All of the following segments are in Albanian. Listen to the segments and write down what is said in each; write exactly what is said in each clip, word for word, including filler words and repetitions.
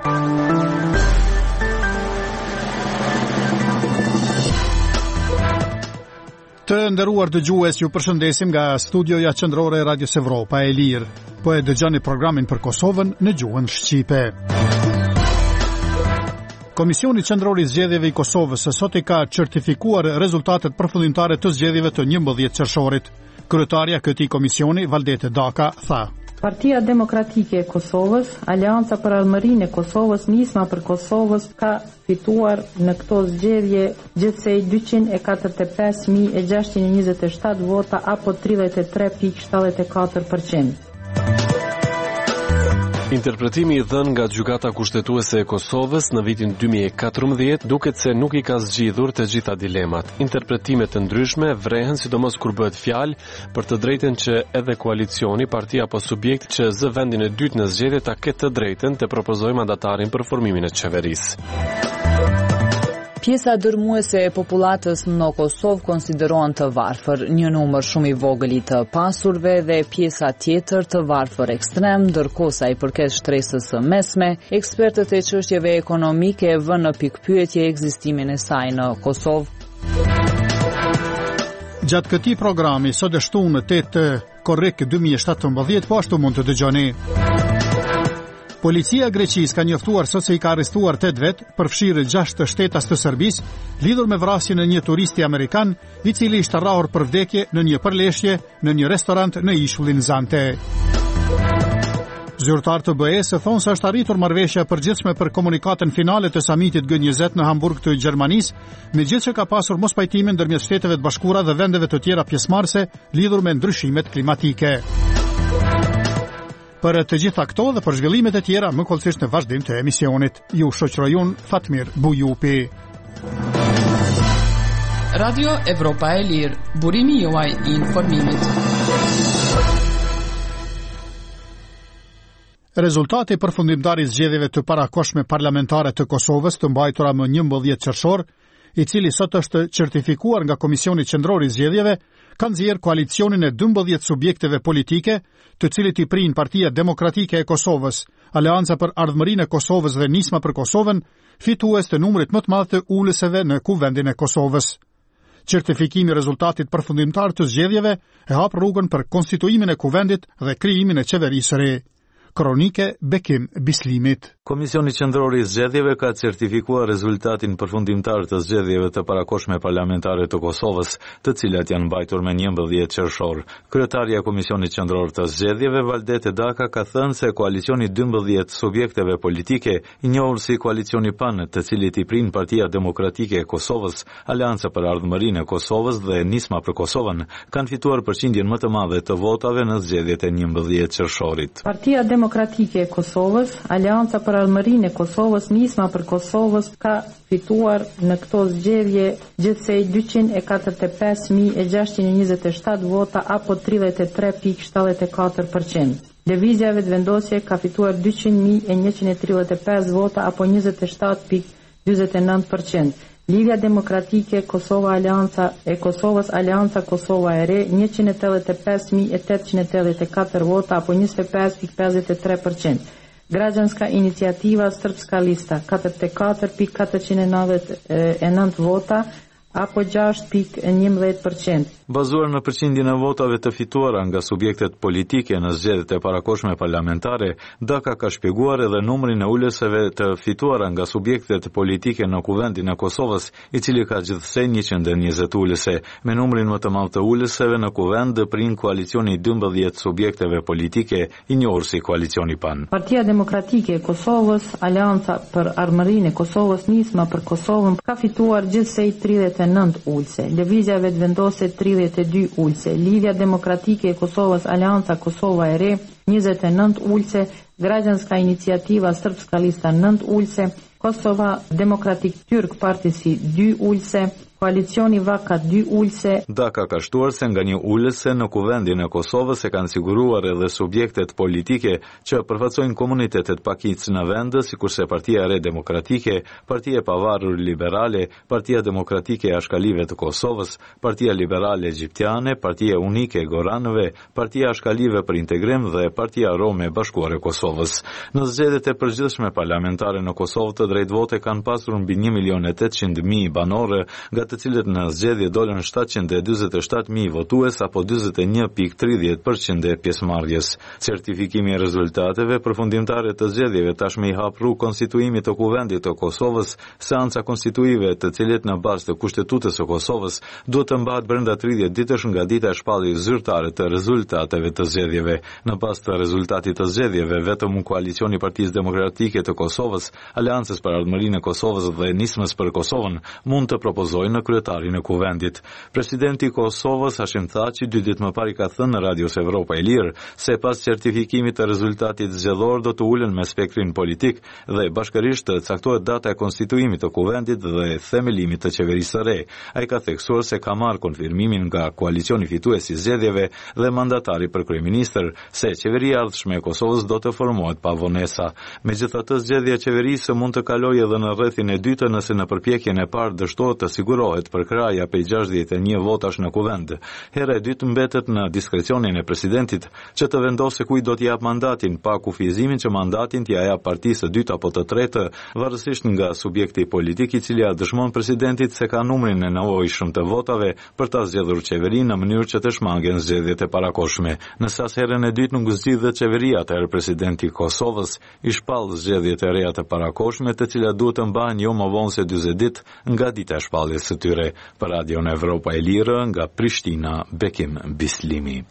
Të nderuar dëgjues, ju përshëndesim nga studioja qendrore e Radios Evropa e Lirë. Po e dëgjoni programin për Kosovën në gjuhën shqipe. Komisioni Qendror i Zgjedhjeve i Kosovës sot i ka certifikuar rezultatet përfundimtare të zgjedhjeve të njëmbëdhjetë qershorit. Kryetarja e këtij komisioni, Valdete Daka, tha: Partia Demokratike e Kosovës, Aleanca për Ardhmërinë e Kosovës, Nisma për Kosovës ka fituar në këto zgjedhje gjithsej dyqind e katërdhjetë e pesë mijë e gjashtëqind e njëzet e shtatë vota apo tridhjetë e tre pikë shtatëdhjetë e katër përqind. Interpretimi i dhënë nga Gjykata Kushtetuese e Kosovës në vitin dy mijë e katërmbëdhjetë duket se nuk i ka zgjidhur të gjitha dilemat. Interpretime të ndryshme vrehen sidomos kur bëhet fjalë për të drejtën që edhe koalicioni, partia apo subjekti që zë vendin e dytë në zgjedhje ta ketë të drejtën të propozojë mandatarin për formimin e qeverisë. Pjesa dërmuese e popullatës në Kosovë konsiderohen të varfër, një numër shumë i vogël i të pasurve dhe pjesa tjetër të varfër ekstrem, ndërkohë sa i përket shtresës së mesme, ekspertët e çështjeve ekonomike vënë në pikpyetje ekzistimin e saj në Kosovë. Gjatë këtij programi sot e shtunë tetë korrik dy mijë e shtatëmbëdhjetë, po ashtu mund të dëgjoni. Policia e Greqisë ka njoftuar sot se i ka arrestuar tetë vet, përfshirë gjashtë shtetas të Serbisë, lidhur me vrasjen e një turisti amerikan, i cili ishte rrahur për vdekje në një përleshje në një restorant në ishullin Zante. Zyrtar të B E-s thonë se është arritur marrëveshja e përgjithshme për komunikatën finale të samitit G njëzet në Hamburg të Gjermanisë, megjithëse ka pasur mospajtime ndërmjet Shteteve të Bashkuara dhe vendeve të tjera pjesëmarrëse lidhur me ndryshimet klimatike. Për të gjitha këto dhe për zhvillimet e tjera, më kollësisht në vazhdim të emisionit. Ju shoqëroj unë Fatmir Bujupi. Radio Evropa e Lirë, burimi juaj i informimit. Rezultati përfundimtar i zgjedhjeve të parakohshme parlamentare të Kosovës të mbajtura më njëmbëdhjetë qershor, i cili sot është certifikuar nga Komisioni Qendror i Zgjedhjeve, ka nxjerrë koalicionin e dymbëdhjetë subjekteve politike, të cilit i prin Partia Demokratike e Kosovës, Aleanca për Ardhmërinë e Kosovës dhe Nisma për Kosovën, fitues të numrit më të madh të ulëseve në Kuvendin e Kosovës. Certifikimi i rezultatit përfundimtar të zgjedhjeve e hap rrugën për konstituimin e kuvendit dhe krijimin e qeverisë së re. Kronike Bekim Bislimit. Komisioni Qendror i Zgjedhjeve ka certifikuar rezultatin përfundimtar të zgjedhjeve të parakohshme parlamentare të Kosovës, të cilat janë mbajtur me njëmbëdhjetë qershor. Kryetarja e Komisionit Qendror të Zgjedhjeve, Valdete Daka, ka thënë se koalicioni dymbëdhjetë subjekteve politike, i njohur si koalicioni P A N, të cilit i prin Partia Demokratike e Kosovës, Aleanca për Ardhmërinë e Kosovës dhe Nisma për Kosovën, kanë fituar përqindjen më të madhe të votave në zgjedhjet e njëmbëdhjetë qershorit. Partia Demokratike e Kosovës, Aleanca për Ardhmërinë e Kosovës, Nisma për Kosovës ka fituar në këto zgjedhje gjithsej dyqind e katërdhjetë e pesë mijë e gjashtëqind e njëzet e shtatë vota apo tridhjetë e tre pikë shtatëdhjetë e katër përqind. Lëvizja Vetëvendosje ka fituar dyqind mijë e njëqind e tridhjetë e pesë vota apo njëzet e shtatë pikë dyzet e nëntë përqind. Lidhja Demokratike Kosova Aleanca e Kosovës, Aleanca Kosova e Re, njëqind e tetëdhjetë e pesë mijë e tetëqind e tetëdhjetë e katër vota apo njëzet e pesë pikë pesëdhjetë e tre përqind. Građanska inicijativa Srpska lista, katërdhjetë e katër pikë katërqind e nëntëdhjetë e nëntë vota apo gjashtë pikë njëmbëdhjetë përqind. Bazuar në përqindjen e votave të fituara nga subjektet politike në zgjedhjet e parakohshme parlamentare, Daka ka shpjeguar edhe numrin e ulëseve të fituara nga subjektet politike në Kuvendin e Kosovës, i cili ka gjithsej njëqind e njëzet ulëse. Me numrin më të madh të ulëseve në Kuvend prin koalicioni dymbëdhjetë subjekteve politike, i njohur si koalicioni P A N. Partia Demokratike e Kosovës, Aleanca për Ardhmërinë e Kosovës, Nisma për Kosovën, ka fituar gjithsej tridhjetë e nëntë ulëse. Lëvizja Vetëvendosje tridhjetë e dy ulëse. Lidhja Demokratike e Kosovës, Aleanca Kosova e Re, njëzet e nëntë ulëse. Građanska inicijativa Srpska lista nëntë ulëse. Kosova Demokratik Tyrk Partisi dy ulëse. Koalicioni V A K ka dy ulse. Daka ka shtuar se nga një ulëse në kuvendin e Kosovës e kanë siguruar edhe subjektet politike që përfaqësojnë komunitetet pakicë në vend, sikurse Partia e Re Demokratike, Partia e Pavarur Liberale, Partia Demokratike e Ashkalive të Kosovës, Partia Liberale Egjiptiane, Partia Unike e Goranëve, Partia Ashkalive për Integrim dhe Partia Rome e Bashkuar e Kosovës. Në zgjedhjet e përgjithshme parlamentare në Kosovë të drejtvote kanë pasur mbi një milion e tetëqind mijë banorë, nga të cilët në zgjedhje dolën shtatëqind e dyzet e shtatë mijë votues apo dyzet e një pikë tridhjetë përqind e pjesëmarrjes. Certifikimi i rezultateve përfundimtare të zgjedhjeve tashmë i hap rrugë konstituimit të kuvendit të Kosovës, seanca konstituive të cilet në bazë të kushtetutës së Kosovës duhet të mbahet brenda tridhjetë ditësh nga dita e shpalljes zyrtare të rezultateve të zgjedhjeve. Në bazë të rezultatit të zgjedhjeve, vetëm koalicioni i Partisë Demokratike të Kosovës, Aleancës për Ardhmërinë e Kosovës dhe Nismës për Kosovën mund të propozojnë në kryetarin e kuvendit. Presidenti i Kosovës Hashim Thaçi dy ditë më parë ka thënë në Radios Evropa e Lirë se pas certifikimit të rezultatit zgjedhor do të ulen me spektrin politik dhe bashkërisht të caktohet data e konstituimit të kuvendit dhe themelimit të qeverisë së re. Ai ka theksuar se ka marrë konfirmimin nga koalicioni fitues i zgjedhjeve dhe mandatari për kryeministër se qeveria ardhshme e Kosovës do të formohet pa vonesa. Megjithatë, zgjedhja e qeverisë mund të kalojë edhe në rrethin e dytë nëse në përpjekjen e parë dështohet të sigurohet përkraja prej gjashtëdhjetë e një votash në kuvend. Hera e dytë mbetet në diskrecionin e presidentit që të vendosë kujt do t'i jap mandatin, pa kufizimin që mandatin t'i jap partisë së dytë apo të tretë, varësisht nga subjekti politik i cili dëshmon presidentit se ka numrin e nevojshëm të votave për ta zgjedhur qeverinë në mënyrë që të shmangen zgjedhjet e parakohshme. Nëse as herën e dytë nuk zgjidhet qeveria, atëherë presidenti i Kosovës i shpall zgjedhjet e reja të parakohshme, të cilat duhet të mbahen jo më vonë se dyzet ditë nga dita e shpalljes së tyre. Për Radion Evropa e Lirë, nga Prishtina, Bekim Bislimi.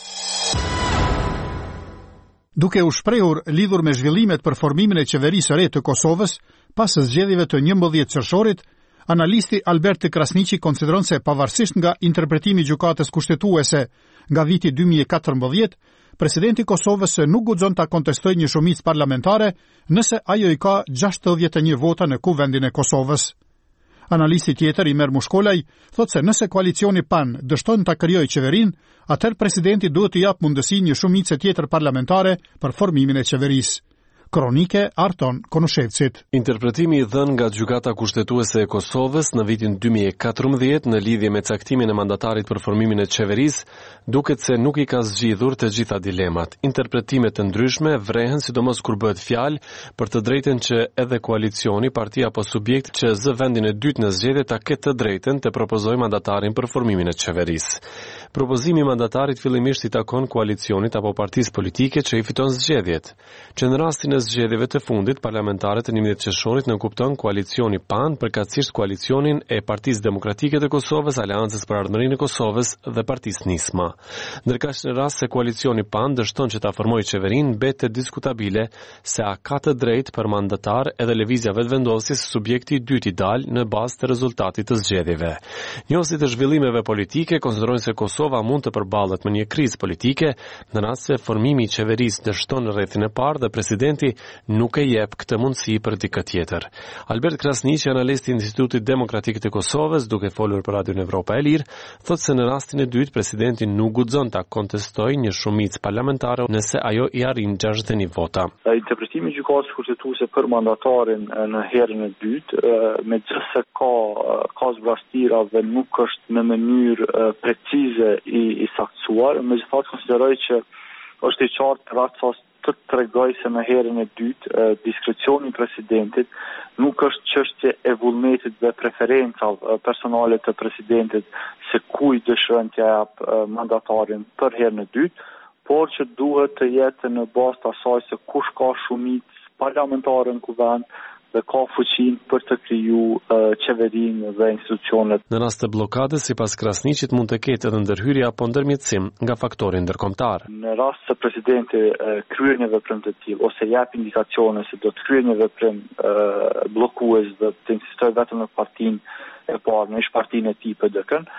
Duke u shprehur lidhur me zhvillimet për formimin e qeverisë së re të Kosovës pas zgjedhjeve të njëmbëdhjetë qershorit, analisti Albert Krasniqi konsideron se pavarësisht nga interpretimi i gjykatës kushtetuese nga viti dy mijë e katërmbëdhjetë, presidenti i Kosovës nuk guxon ta kontestojë një shumicë parlamentare nëse ajo i ka gjashtëdhjetë e një vota në kuvendin e Kosovës. Analisti tjetër Imer Mushkolaj thotë se nëse koalicioni PAN dështon ta krijojë qeverinë, atëherë presidenti duhet t'i jap mundësi një shumicë tjetër parlamentare për formimin e qeverisë. Kronike Arton Konushevcit. Interpretimi i dhënë nga Gjykata Kushtetuese e Kosovës në vitin dy mijë e katërmbëdhjetë në lidhje me caktimin e mandatarit për formimin e qeverisë duket se nuk i ka zgjidhur të gjitha dilemat. Interpretime të ndryshme vrehen sidomos kur bëhet fjalë për të drejtën që edhe koalicioni, partia apo subjekt që zë vendin e dytë në zgjedhje ta ketë të drejtën të propozojë mandatarin për formimin e qeverisë. Propozimi i mandatarit fillimisht i takon koalicionit apo partisë politike që i fiton zgjedhjet. Që në rastin e zgjedhjeve të fundit parlamentare të njëmbëdhjetë qershorit nënkupton koalicioni PAN, përkatësisht koalicionin e Partisë Demokratike të Kosovës, Aleancës për Ardhmërinë e Kosovës dhe Partisë Nisma. Ndërkaq në rast se koalicioni PAN dështon që ta formojë qeverinë, mbetet diskutabile se a ka të drejtë për mandatar edhe lëvizja vetëvendosje se subjekti i dytë i dalë në bazë të rezultatit të zgjedhjeve. Njohësit e zhvillimeve politike konsiderojnë se Kosova mund të përballet me një krizë politike në rast se formimi i qeverisë dështon në rrethin e parë dhe presidenti nuk e jep këtë mundësi për dikë tjetër. Albert Krasniqi, analist i Institutit Demokratik të Kosovës, duke folur për Radion Evropa e Lirë, thotë se në rastin e dytë presidenti nuk guxon ta kontestojë një shumicë parlamentare nëse ajo i arrin gjashtëdhjetë e një vota. Interpretimi i gjykatës kushtetuese për mandatarin në herën e dytë, megjithëse ka ka zbrastira dhe nuk është në mënyrë precize i, i saktuar, megjithatë konsideroj që është i qartë racas të tregoj se në herën e dytë diskrecioni i presidentit nuk është çështje e vullnetit dhe preferencave personale të presidentit se kujt dëshiron t'ia jap mandatarin për herën e dytë, por që duhet të jetë në bazë të asaj se kush ka shumicë parlamentare në kuvend dhe ka fuqinë për të kriju uh, qeverinë dhe institucionet. Në rast të bllokadës, sipas Krasniqit, mund të ketë edhe ndërhyrje apo ndërmjetësim nga faktori ndërkombëtar. Në rast se presidenti uh, kryer një veprim të tillë ose jep indikacione se do të kryejë një veprim uh, bllokues dhe të insistojë vetëm në partinë e parë, në ish partinë e tij P D K-n,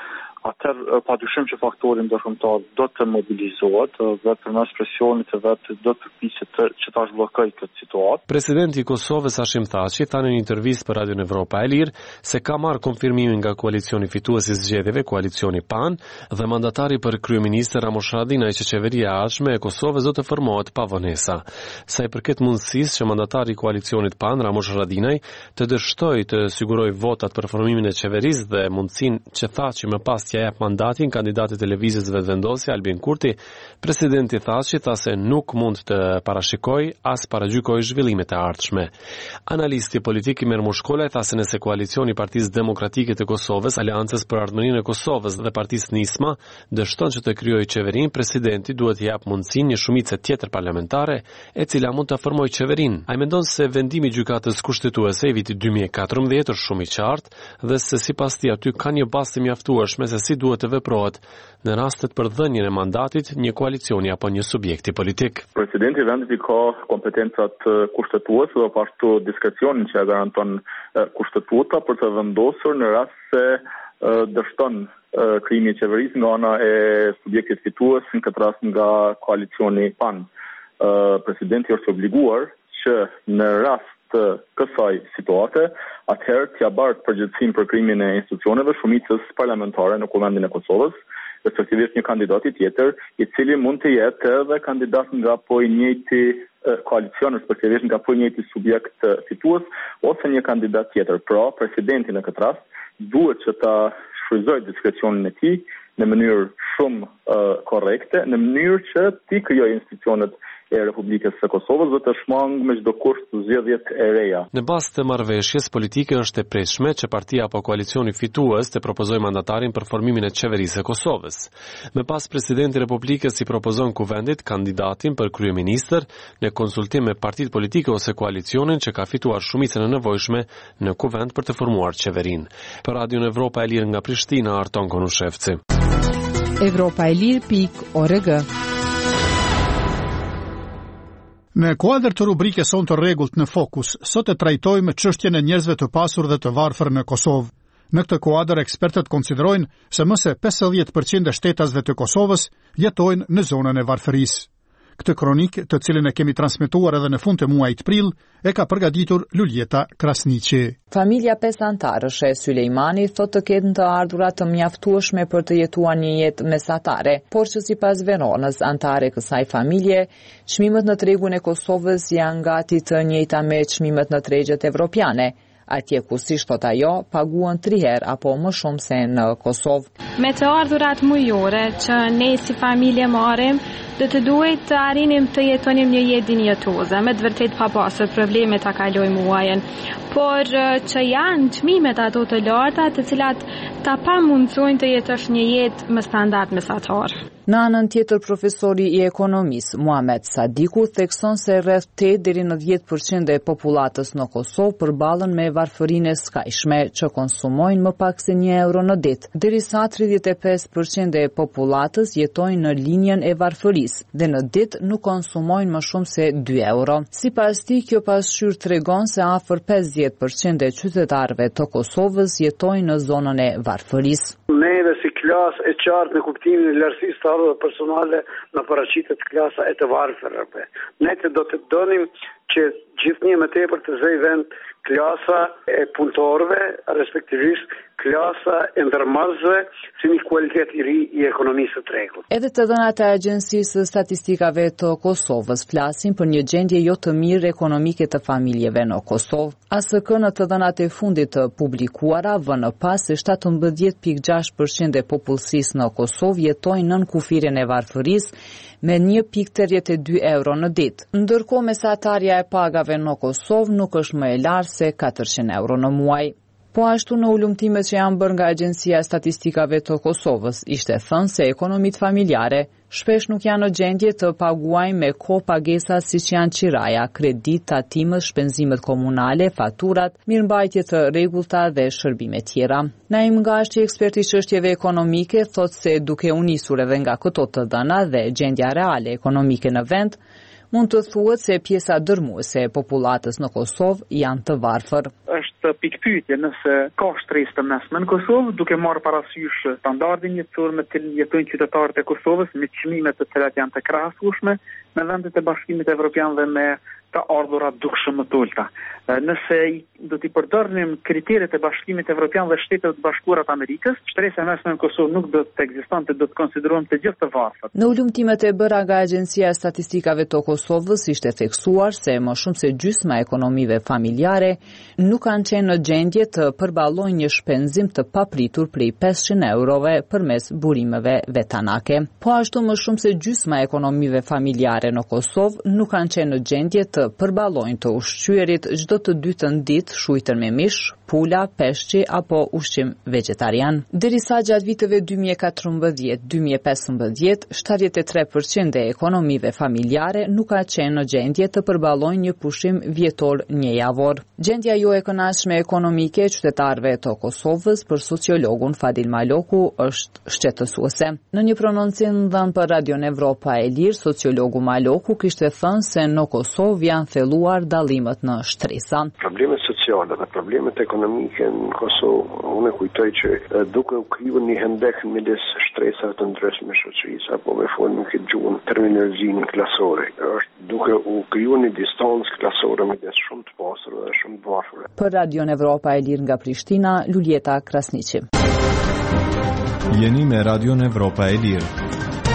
atëherë padyshim që faktori ndërkombëtar do të mobilizohet dhe përmes presionit të vet do të përpiqet që ta zhbllokojë këtë situatë. Presidenti i Kosovës Hashim Thaçi tha në një intervistë për Radion Evropa e Lirë se ka marrë konfirmimin nga koalicioni fitues i zgjedhjeve, koalicioni PAN, dhe mandatari për kryeminist Ramush Haradinaj që qeveria e ardhshme e Kosovës do të formohet pa vonesa. Sa i përket mundësisë që mandatari i koalicionit PAN Ramush Haradinaj të dështojë të sigurojë votat për formimin e qeverisë dhe mundësinë që Thaçi më pas t'ia jap mandatin kandidatit të lëvizjes vetëvendosje Albin Kurti, presidenti Thaçi tha se nuk mund të parashikojë as paragjykojë zhvillimet e ardhshme. Analisti politik Imer Mushkolaj tha se nëse koalicioni i Partisë Demokratike të Kosovës, Aleancës për Ardhmërinë e Kosovës dhe Partisë Nisma dështon që të krijojë qeverinë, presidenti duhet t'i jap mundësinë një shumicë tjetër parlamentare e cila mund ta formojë qeverinë. Ai mendon se vendimi i gjykatës kushtetuese i vitit dy mijë e katërmbëdhjetë është shumë i qartë dhe se sipas tij aty ka një bazë të mjaftueshme se si duhet të veprohet në rastet për dhënien e mandatit një koalicioni apo një subjekti politik. Presidenti i vendit ka kompetencat kushtetuese dhe ashtu diskrecionin që e garanton kushtetuta për të vendosur në rast se dështon krijimi i qeverisë nga ana e subjektit fitues, në këtë rast nga koalicioni PAN. Presidenti është obliguar që në rast të kësaj situate, atëherë t'ia bartë përgjegjësinë për krimin e institucioneve shumicës parlamentare në Kuvendin e Kosovës, respektivisht një kandidati tjetër, i cili mund të jetë edhe kandidat nga po i njëjti koalicion, respektivisht nga po i njëjti subjekt fitues, ose një kandidat tjetër. Pra, presidenti në këtë rast duhet që ta shfrytëzojë diskrecionin e tij në mënyrë shumë uh, korrekte, në mënyrë që ti krijojë institucionet e Republikës së Kosovës dhe të shmangë me çdo kusht zgjedhjet e reja. Në bazë të marrëveshjes politike është e pritshme që partia apo koalicioni fitues të propozojë mandatarin për formimin e qeverisë së Kosovës. Me pas presidenti i Republikës i propozon kuvendit kandidatin për kryeministër në konsultim me partitë politike ose koalicionin që ka fituar shumicën e nevojshme në kuvend për të formuar qeverinë. Për Radion Evropa e Lirë nga Prishtina, Arton Konushevci. Evropa e Lirë pikë org. Në kuadër të rubrikës sonë të rregullt në Fokus, sot e trajtojmë çështjen e njerëzve të pasur dhe të varfër në Kosovë. Në këtë kuadër ekspertët konsiderojnë se më se pesëdhjetë përqind e shtetasve të Kosovës jetojnë në zonën e varfërisë. Këtë kronikë, të cilën e kemi transmetuar edhe në fund të muajit prill, e ka përgatitur Luljeta Krasniqi. Familja pesë antarësh e Sulejmani thotë të ketë të ardhura të mjaftueshme për të jetuar një jetë mesatare, por që sipas Veronës, antare kësaj familje, çmimet në tregun e Kosovës janë gati të njëjta me çmimet në tregjet evropiane. Atje ku, si thot ajo, paguan tri herë apo më shumë se në Kosovë. Me të ardhurat mujore që ne si familje marrim, do të duhet të arrinim të jetonim një jetë dinjetoze, me të vërtet pa pasur probleme ta kalojmë muajin, por që janë çmimet ato të larta, të cilat ta pamundsojnë të jetosh një jetë me standard mesatar. Në anën tjetër, profesori i ekonomisë Muhamet Sadiku thekson se rreth tetë deri në dhjetë përqind e popullatës në Kosovë përballen me varfërinë e skajshme që konsumojnë më pak se një euro në ditë, derisa tridhjetë e pesë përqind e popullatës jetojnë në linjën e varfërisë dhe në ditë nuk konsumojnë më shumë se dy euro. Sipas tij, kjo pasqyrë tregon se afër pesëdhjetë përqind e qytetarëve të Kosovës jetojnë në zonën e varfërisë. Neve si klasë e qartë në kuptimin e lartësisë të ardhurave personale në paraqitet klasa e të varfërve. Ne të do të donim që gjithnjë më tepër të zëj vend klasa e punëtorëve, respektivisht klasa e ndërmarrësve, si një kualitet i ri i ekonomisë së tregut. Edhe të dhënat e Agjencisë së Statistikave të Kosovës flasin për një gjendje jo të mirë ekonomike të familjeve në Kosovë. A S K në të dhënat e fundit të publikuara vënë pas se shtatëmbëdhjetë pikë gjashtë përqind e popullsisë në Kosovë jetojnë nën kufirin e varfërisë me një pikë tridhjetë e dy euro në ditë. Ndërkohë mesatarja e pagave në Kosovë nuk është më e lartë se katërqind euro në muaj. Po ashtu në ulumtimet që janë bërë nga Agjencia e Statistikave të Kosovës, ishte thënë se ekonomitë familjare shpesh nuk janë në gjendje të paguajnë me kohë pagesa siç janë qiraja, kredit, tatimet, shpenzimet komunale, faturat, mirëmbajtje të rregullta dhe shërbime tjera. Naim Gashi, ekspert i çështjeve ekonomike, thotë se duke u nisur edhe nga këto të dhëna dhe gjendja reale ekonomike në vend, mund të thuhet se pjesa dërmuese e popullatës në Kosovë janë të varfër. Është është pikpyetje nëse ka shtresë të mesme në Kosovë, duke marrë parasysh standardin jetësor me të jetojnë qytetarët e Kosovës, me çmimet të cilat janë të krahasueshme me vendet e Bashkimit Evropian dhe me të ardhurat dukshëm më të ulta. Nëse do t'i përdornim kriteret e Bashkimit Evropian dhe Shtetet e Bashkuara të Amerikës, shtresa e mesme në Kosovë nuk do të ekzistonte, do të konsiderohem të gjithë të varfër. Në ulëmtimet e bëra nga Agjencia e Statistikave të Kosovës ishte theksuar se më shumë se gjysma e ekonomive familjare nuk kanë qenë në gjendje të përballojnë një shpenzim të papritur prej pesëqind eurove përmes burimeve vetanake. Po ashtu më shumë se gjysma e ekonomive familjare në Kosovë nuk kanë qenë në gjendje të përballojnë të ushqyerit çdo të dytën ditë shujtën me mish, pula, peshqi apo ushqim vegetarian. Derisa gjatë viteve dy mijë e katërmbëdhjetë dy mijë e pesëmbëdhjetë, shtatëdhjetë e tre përqind e ekonomive familjare nuk ka qenë në gjendje të përballojnë një pushim vjetor një javor. Gjendja jo e kënaqshme ekonomike e qytetarëve të Kosovës për sociologun Fadil Maloku është shqetësuese. Në një prononcim dhënë për Radion Evropa e Lirë, sociologu Maloku kishte thënë se në Kosovë janë thelluar dallimet në shtresa. Problemet sociale dhe problemet ekonomike në Kosovë, unë kujtoj që duke u kriju një hendek midis shtresave të ndryshme shoqërisë, apo me folën në këtë gjuhën terminologjinë klasore, është duke u kriju një distancë klasore midis shumë të pasur dhe shumë të varfër. Për Radion Evropa e Lirë nga Prishtina, Luljeta Krasniqi. Jeni me Radion Evropa e Lirë.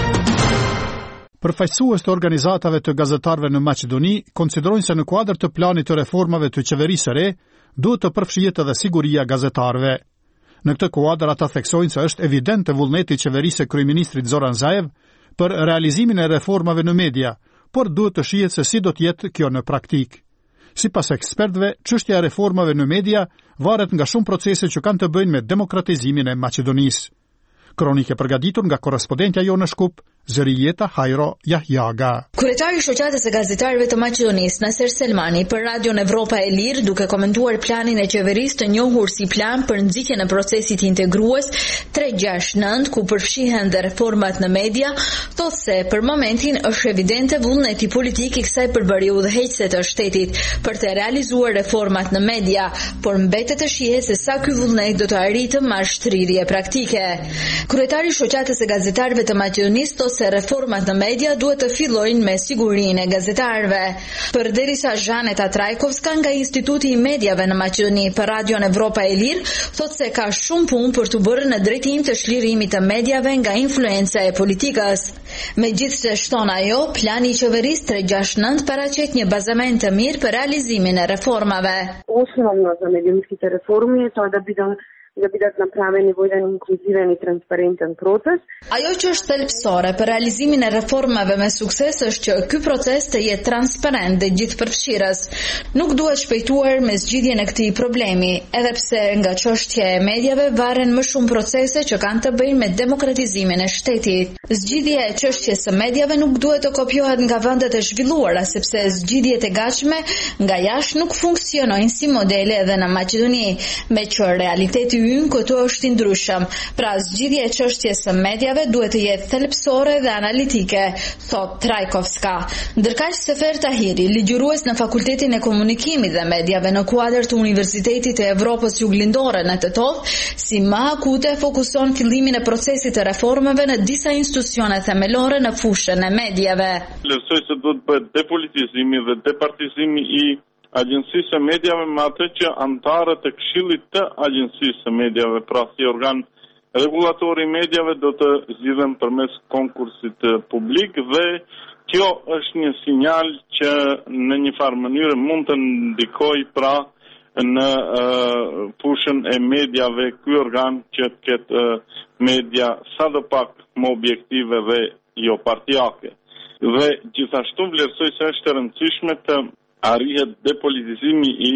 Përfaqësues të organizatave të gazetarëve në Maqedoni konsiderojnë se në kuadër të planit të reformave të qeverisë së re, duhet të përfshihet edhe siguria gazetarëve. Në këtë kuadër ata theksojnë se është evident të vullneti i qeverisë së kryeministrit Zoran Zaev për realizimin e reformave në media, por duhet të shihet se si do të jetë kjo në praktik. Sipas ekspertëve, çështja e reformave në media varet nga shumë procese që kanë të bëjnë me demokratizimin e Maqedonisë. Kronikë e përgatitur nga korrespondentja jonë në Shkup, Zërijeta Hajro Jahjaga. Kryetari i shoqatës së gazetarëve të Maqedonisë, Naser Selmani, për Radion Evropa e Lirë, duke komentuar planin e qeverisë të njohur si plan për nxitjen e procesit integrues tre gjashtë nënt, ku përfshihen dhe reformat në media, thotë se për momentin është evidente vullneti politik i kësaj përbërje udhëheqëse të shtetit për të realizuar reformat në media, por mbetet të shihet se sa ky vullnet do të arritë me mashtrirje praktike. Kryetari i shoqatës së gazetarëve të Maqedonisë thotë se reformat në media duhet të fillojnë me sigurinë e gazetarëve. Përderisa Zhaneta Trajkovska nga Instituti i Mediave në Maqedoni për Radion Evropa e Lirë thotë se ka shumë punë për të bërë në drejtim të çlirimit të mediave nga influenca e politikës. Megjithse shton ajo, plani i qeverisë tre gjashtë nënt paraqet një bazament të mirë për realizimin e reformave. Основно за медиумските реформи е тоа да бидат да бидат направени во еден инклузивен и транспарентен процес. Ajo që është thelbësore për realizimin e reformave me sukses është që ky proces të jetë transparent dhe gjithëpërfshirës. Nuk duhet shpejtuar me zgjidhjen e këtij problemi, edhe pse nga çështja e mediave varen më shumë procese që kanë të bëjnë me demokratizimin e shtetit. Zgjidhja e çështjes së mediave nuk duhet të kopjohet nga vendet e zhvilluara, sepse zgjidhjet e gatshme nga jashtë nuk funksionojnë si modele edhe në Maqedoni, me që realiteti ynë këtu është i ndryshëm. Pra zgjidhja e çështjes së mediave duhet të jetë thelbësore dhe analitike, thot Trajkovska. Ndërkaq Sefer Tahiri, ligjërues në Fakultetin e Komunikimit dhe Mediave në kuadër të Universitetit të Evropës Juglindore në Tetov, si më akute fokuson fillimin e procesit të reformave në disa institucione themelore në fushën e mediave. Vlerësoj se duhet bëhet depolitizimi dhe departizimi i Agjencisë së Mediave me atë që antarët e Këshillit të Agjencisë së Mediave, pra si organ regulator i mediave, do të zgjidhen përmes konkursit publik dhe kjo është një sinjal që në një farë mënyrë mund të ndikojë pra në uh, fushën e mediave ky organ që të ketë uh, media sadopak më objektive dhe jo partijake. Dhe gjithashtu vlerësoj se është e rëndësishme të arrihet depolitizimi i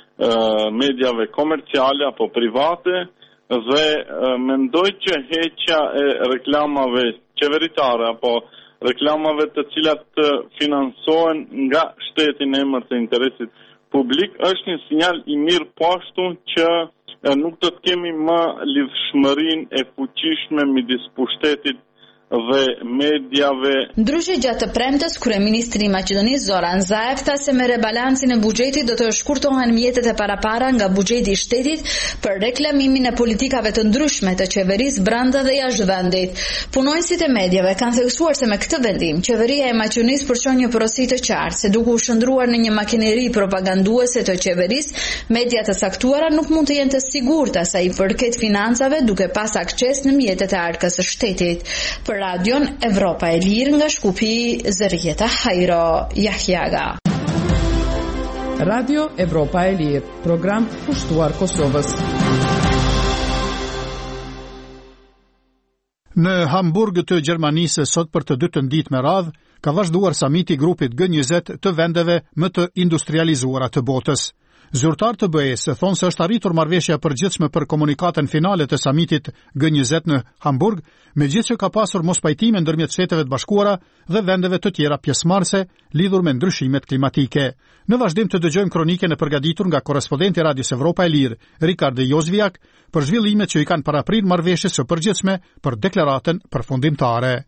uh, mediave komerciale apo private dhe uh, mendoj që heqja e reklamave qeveritare apo reklamave të cilat të financohen nga shteti në emër të interesit publik është një sinjal i mirë po ashtu që uh, nuk do të kemi më lidhshmërinë e fuqishme midis pushtetit dhe mediave. Ndryshe gjatë të premtes, kryeministri i Maqedonisë Zoran Zaev tha se me rebalancin e buxhetit do të shkurtohen mjetet e parapara nga buxheti i shtetit për reklamimin e politikave të ndryshme të qeverisë brenda dhe jashtë vendit. Punonjësit e mediave kanë theksuar se me këtë vendim, qeveria e Maqedonisë përshon një porosi të qartë se duke u shndruar në një makineri propaganduese të qeverisë, media të caktuara nuk mund të jenë të sigurta sa i përket financave duke pas akses në mjetet e arkës së shtetit. Për Radion Evropa e Lirë nga Shkupi, Zërjeta Hajro Jahjaga. Radio Evropa e Lirë, program kushtuar Kosovës. Në Hamburg të Gjermanisë sot për të dytën ditë me radhë, ka vazhduar samiti grupit G njëzet të vendeve më të industrializuara të botës. Zyrtar të B E-s thonë se është arritur marrëveshja e përgjithshme për komunikatën finale të samitit G njëzet në Hamburg, megjithëse që ka pasur mospajtime ndërmjet Shteteve të Bashkuara dhe vendeve të tjera pjesëmarrëse lidhur me ndryshimet klimatike. Në vazhdim të dëgjojmë kroniken e përgatitur nga korrespondenti i Radios Evropa e Lirë, Ricardo Jozviak, për zhvillimet që i kanë paraprirë marrëveshjes së përgjithshme për deklaratën përfundimtare.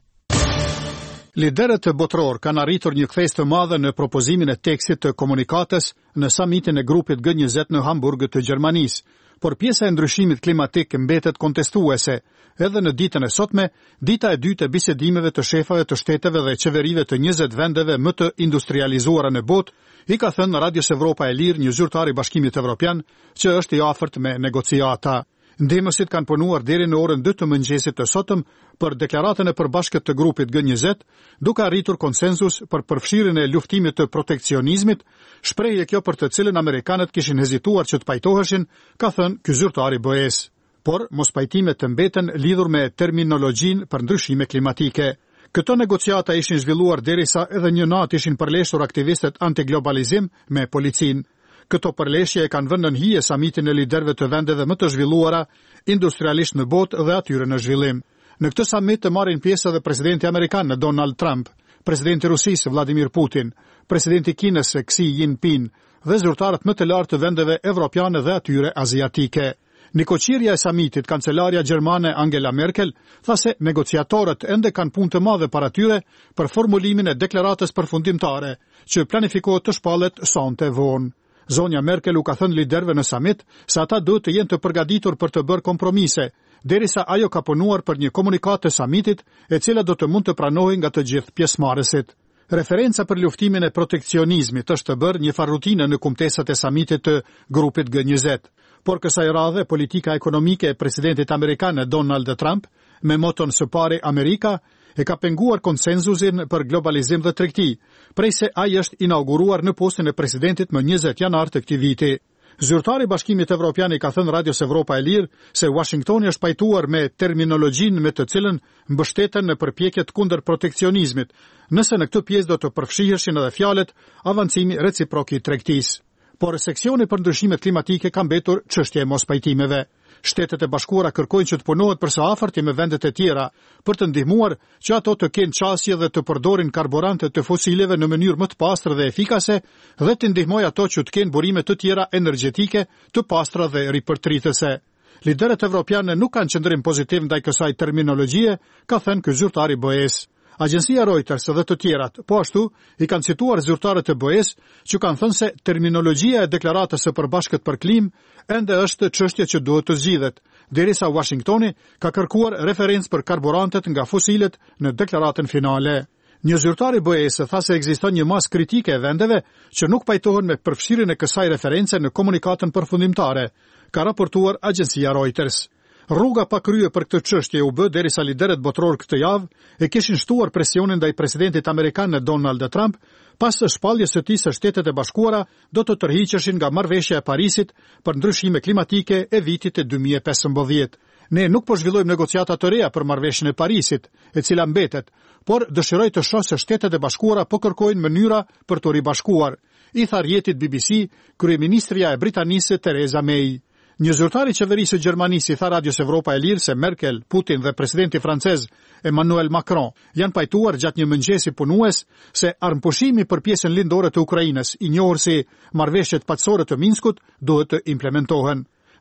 Liderët botror kanë arritur një kthes të madhe në propozimin e tekstit të komunikatës në samitin e grupit G njëzet në Hamburg të Gjermanisë, por pjesa e ndryshimit klimatik mbetet kontestuese. Edhe në ditën e sotme, dita e dytë e bisedimeve të shefave të shteteve dhe qeverive të njëzet vendeve më të industrializuara në botë, i ka thënë Radios Evropa e Lirë një zyrtar i Bashkimit Evropian që është i afërt me negociata. Ndihmësit kanë punuar deri në orën dy të mëngjesit të sotëm për deklaratën e përbashkët të grupit G njëzet, duke arritur konsensus për përfshirjen e luftimit të protekcionizmit, shprehje kjo për të cilën amerikanët kishin hezituar që të pajtoheshin, ka thënë ky zyrtar i B E-s. Por mos pajtimet të mbeten lidhur me terminologjinë për ndryshime klimatike. Këto negociata ishin zhvilluar derisa edhe një natë ishin përleshur aktivistët antiglobalizim me policinë. Këto përleshje e kanë vënë në hije samitin e liderëve të vendeve më të zhvilluara industrialisht në botë dhe atyre në zhvillim. Në këtë samit të marrin pjesë edhe presidenti amerikan Donald Trump, presidenti Rusisë Vladimir Putin, presidenti Kinës Xi Jinping dhe zyrtarët më të lartë të vendeve evropiane dhe atyre aziatike. Në koqirja e samitit, kancelaria gjermane Angela Merkel tha se negociatorët ende kanë punë të madhe para tyre për formulimin e deklaratës përfundimtare, që planifikohet të shpallet sonte vonë. Zonja Merkel u ka thënë liderëve në samit se ata duhet të jenë të përgatitur për të bërë kompromise, derisa ajo ka punuar për një komunikat të samitit e cila do të mund të pranohej nga të gjithë pjesëmarrësit. Referenca për luftimin e protekcionizmit është të bërë një farë rutinë në kumtesat e samitit të grupit G njëzet. Por kësaj radhe politika ekonomike e presidentit amerikan Donald Trump, me moton së pari Amerika, e ka penguar konsenzusin për globalizim dhe tregti, prej se ai është inauguruar në postën e presidentit më njëzet janar të këtij viti. Zyrtari i Bashkimit Evropian i ka thënë Radios Evropa e Lirë se Washingtoni është pajtuar me terminologjinë me të cilën mbështeten në përpjekjet kundër protekcionizmit, nëse në këtë pjesë do të përfshiheshin edhe fjalët avancimi reciprok i tregtisë. Por seksioni për ndryshimet klimatike ka mbetur çështje e mospajtimeve. Shtetet e Bashkuara kërkojnë që të punohet për së afërti me vendet e tjera për të ndihmuar që ato të kenë qasje dhe të përdorin karburante të fosileve në mënyrë më të pastër dhe efikase dhe të ndihmojë ato që të kenë burime të tjera energjetike të pastra dhe ripërtritëse. Liderët evropianë nuk kanë qëndrim pozitiv ndaj kësaj terminologjie, ka thënë ky zyrtar i B E-s. Agjencia Reuters dhe të tjerat, po ashtu, i kanë cituar zyrtarët e B E-s që kanë thënë se terminologjia e deklaratës së përbashkët për klimë ende është çështje që duhet të zgjidhet, derisa Washingtoni ka kërkuar referencë për karburantet nga fosilet në deklaratën finale. Një zyrtar i B E-s tha se ekziston një masë kritike e vendeve që nuk pajtohen me përfshirjen e kësaj reference në komunikatën përfundimtare, ka raportuar agjencia Reuters. Rruga pa krye për këtë çështje u bë derisa liderët botror këtë javë e kishin shtuar presionin ndaj presidentit amerikan Donald Trump pas së shpalljes së tij se Shtetet e Bashkuara do të tërhiqeshin nga marrëveshja e Parisit për ndryshime klimatike e vitit dy mijë e pesëmbëdhjetë. Ne nuk po zhvillojmë negociata të reja për marrëveshjen e Parisit, e cila mbetet, por dëshiroj të shoh se Shtetet e Bashkuara po kërkojnë mënyra për të ribashkuar, i tha rjetit B B C kryeministria e Britanisë Theresa May. Një zyrtar i qeverisë së Gjermanisë i tha Radios Evropa e Lirë se Merkel, Putin dhe presidenti francez Emmanuel Macron janë pajtuar gjatë një mëngjesi punues se armpushimi për pjesën lindore të Ukrainës, i njohur si marrëveshjet paqësore të Minskut, duhet të implementohen.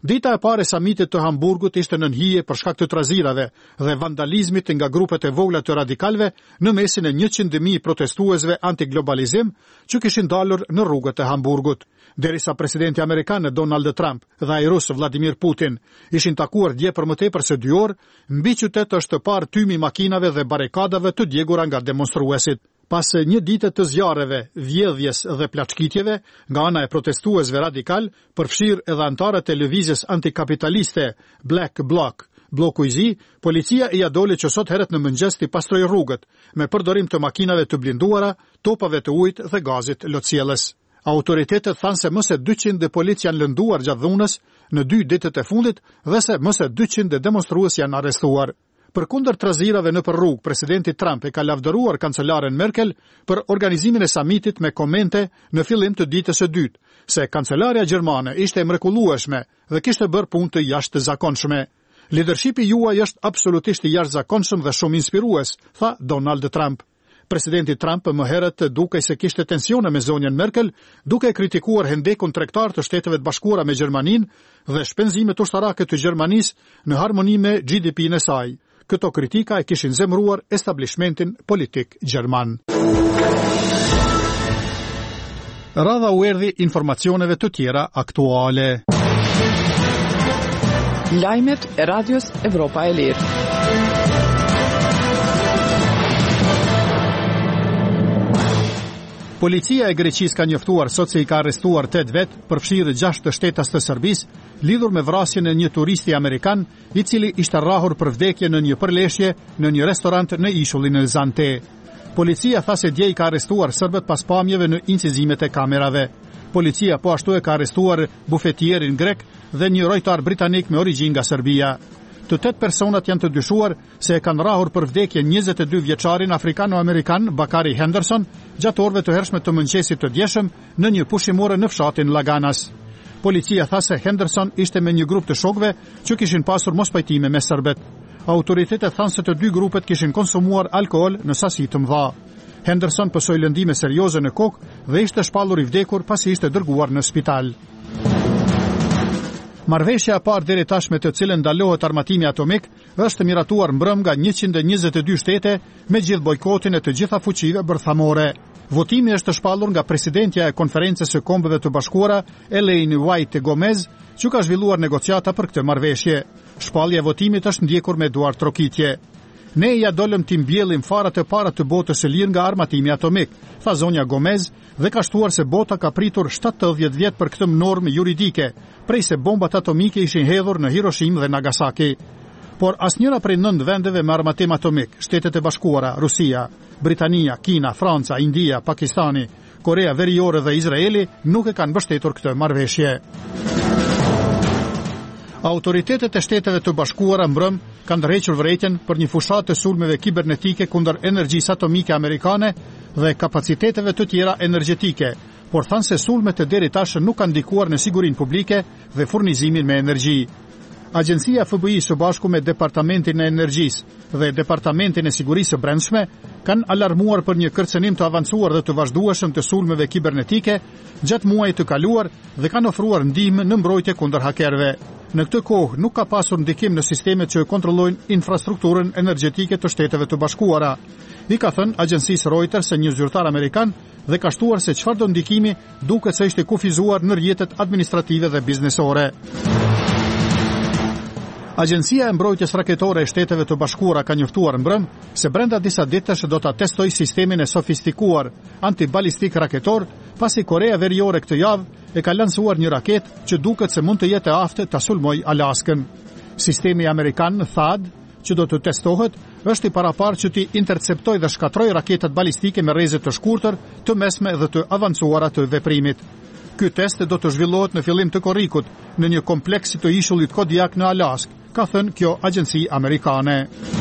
Dita e parë e samitit të Hamburgut ishte nën hije për shkak të trazirave dhe vandalizmit nga grupet e vogla të radikalëve në mesin e njëqind mijë protestuesve antiglobalizim që kishin dalur në rrugët e Hamburgut. Derisa presidenti amerikan Donald Trump dhe ai rus Vladimir Putin ishin takuar dje për më tepër se dy orë, mbi qytet është parë tymi makinave dhe barikadave të djegura nga demonstruesit. Pas një dite të zjarreve, vjedhjes dhe plaçkitjeve nga ana e protestuesve radikal, përfshirë edhe antarët e lëvizjes antikapitaliste Black Bloc, Bloku i Zi, policia i ja doli që sot herët në mëngjes të pastrojë rrugët me përdorim të makinave të blinduara, topave të ujit dhe gazit lotësjellës. Autoritetet thanë se më se dyqind polic janë lënduar gjatë dhunës në dy ditët e fundit dhe se më se dyqind demonstrues janë arrestuar. Përkundër trazirave në për rrugë, presidenti Trump e ka lavdëruar kancelaren Merkel për organizimin e samitit me komente në fillim të ditës së dytë, se kancelarja gjermane ishte e mrekullueshme dhe kishte bërë punë të jashtëzakonshme. Lidershipi juaj është absolutisht i jashtëzakonshëm dhe shumë inspirues, tha Donald Trump. Presidenti Trump më herët dukej se kishte tensione me zonjën Merkel, duke kritikuar hendekun tregtar të Shteteve të Bashkuara me Gjermaninë dhe shpenzimet ushtarake të Gjermanisë në harmoni me G D P-n e saj. Këto kritika e kishin zemruar establishmentin politik gjerman. Radha u erdhi informacioneve të tjera aktuale. Lajmet e Radios Evropa e Lirë. Policia e Greqisë ka njoftuar sot se i ka arrestuar tetë vet, përfshirë gjashtë të shtetas të Serbisë, lidhur me vrasjen e një turisti amerikan, i cili ishte rrahur për vdekje në një përleshje në një restorant në ishullin e Zante. Policia tha se dje i ka arrestuar serbët pas pamjeve në incizimet e kamerave. Policia po ashtu e ka arrestuar bufetierin grek dhe një rojtar britanik me origjinë nga Serbia. Të tetë personat janë të dyshuar se e kanë rrahur për vdekje njëzet e dy vjeçarin afrikano-amerikan Bakari Henderson gjatë orëve të hershme të mëngjesit të djeshëm në një pushimore në fshatin Laganas. Policia tha se Henderson ishte me një grup të shokëve që kishin pasur mospajtime me serbët. Autoritetet thanë se të dy grupet kishin konsumuar alkool në sasi të mëdha. Henderson pësoi lëndime serioze në kokë dhe ishte shpallur i vdekur pasi ishte dërguar në spital. Marrëveshja e parë deri tashme të cilën ndalohet armatimi atomik është miratuar mbrëm nga njëqind e njëzet e dy shtete me gjithë bojkotin e të gjitha fuqive bërthamore. Votimi është shpallur nga presidentja e Konferencës së Kombeve të Bashkuara, Elaine White Gomez, që ka zhvilluar negociata për këtë marrëveshje. Shpallja e votimit është ndjekur me duar trokitje. Ne ja dolëm të mbjellim farat e para të botës së lirë nga armatimi atomik, tha zonja Gomez, dhe ka shtuar se bota ka pritur shtatëdhjetë vjet për këtë normë juridike, prej se bombat atomike ishin hedhur në Hiroshima dhe Nagasaki. Por asnjëra prej nënt vendeve me armatim atomik, Shtetet e Bashkuara, Rusia, Britania, Kina, Franca, India, Pakistani, Korea Veriore dhe Izraeli nuk e kanë mbështetur këtë marrëveshje. Autoritetet e Shteteve të Bashkuara mbrëm kanë ndërhequr vërejtjen për një fushat të sulmeve kibernetike kundër energjisë atomike amerikane dhe kapaciteteve të tjera energjetike, por thanë se sulmet e deri tash nuk kanë ndikuar në sigurinë publike dhe furnizimin me energji. Agjencia F B I së bashku me Departamentin e Energjisë dhe Departamentin e Sigurisë së Brendshme kanë alarmuar për një kërcënim të avancuar dhe të vazhdueshëm të sulmeve kibernetike gjatë muajit të kaluar dhe kanë ofruar ndihmë në mbrojtje kundër hakerëve. Në këtë kohë nuk ka pasur ndikim në sistemet që kontrollojnë infrastrukturën energjetike të Shteteve të Bashkuara. I ka thënë agjencisë Reuters se një zyrtar amerikan dhe ka shtuar se çfarëdo ndikimi duket se ishte kufizuar në rrjetet administrative dhe biznesore. Agjencia e Mbrojtjes Raketore e Shteteve të Bashkuara ka njoftuar mbrëm se brenda disa ditësh do ta testojë sistemin e sofistikuar antibalistik raketor, pasi Korea Veriore këtë javë e ka lansuar një raketë që duket se mund të jetë e aftë ta sulmojë Alaskën. Sistemi amerikan THAAD, që do të testohet, është i paraparë që të interceptojë dhe shkatërrojë raketat balistike me rrezet të shkurtër, të mesme dhe të avancuara të veprimit. Ky test do të zhvillohet në fillim të korrikut në një kompleks të ishullit Kodiak në Alaskë, ka thënë kjo agjenci amerikane.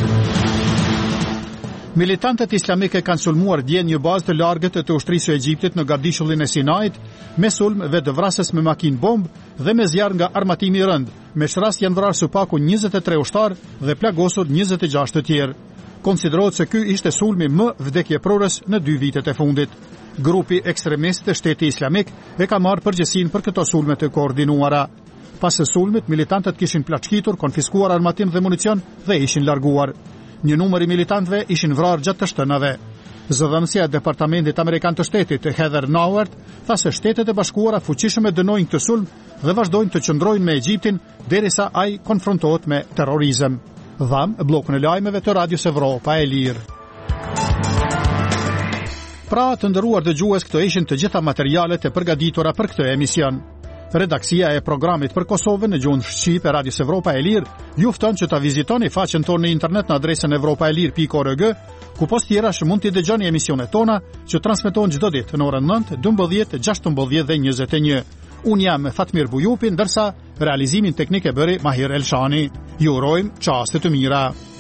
Militantët islamike kanë sulmuar dje një bazë të largët të ushtrisë së Egjiptit në gardishullin e Sinait me sulm vetëvrasës me makinë bombë dhe me zjarr nga armatimi i rënd. Me shras janë vrarë së paku njëzet e tre ushtar dhe plagosur njëzet e gjashtë të tjerë. Konsiderohet se ky ishte sulmi më vdekjeprorës në dy vitet e fundit. Grupi ekstremist të Shteti Islamik e ka marrë përgjegjësinë për këto sulme të koordinuara. Pas së sulmit, militantët kishin plaçkitur, konfiskuar armatim dhe municion dhe ishin larguar. Një numër i militantëve ishin vrarë gjatë të shtënave. Zëdhënësia e Departamentit Amerikan të Shtetit, Heather Nauert, tha se Shtetet e Bashkuara fuqishme dënojnë këtë sulm dhe vazhdojnë të qëndrojnë me Egjiptin derisa ai konfrontohet me terrorizëm. Dham, bllokun e lajmeve të Radios Evropa e Lirë. Pra, të nderuar dëgjues, këto ishin të gjitha materialet e përgatitura për këtë emision. Redaksia e programit për Kosovën në gjuhën shqipe Radios Evropa e Lirë ju fton që ta vizitoni faqen tonë në internet në adresën evropaelir pikë org, ku post tjerash mund t'i dëgjoni emisionet tona që transmetohen çdo ditë në orën nëntë, dymbëdhjetë, gjashtëmbëdhjetë dhe njëzet e një. Unë jam Fatmir Bujupi, ndërsa realizimin teknik e bëri Mahir Elshani. Ju urojmë çaste të mira.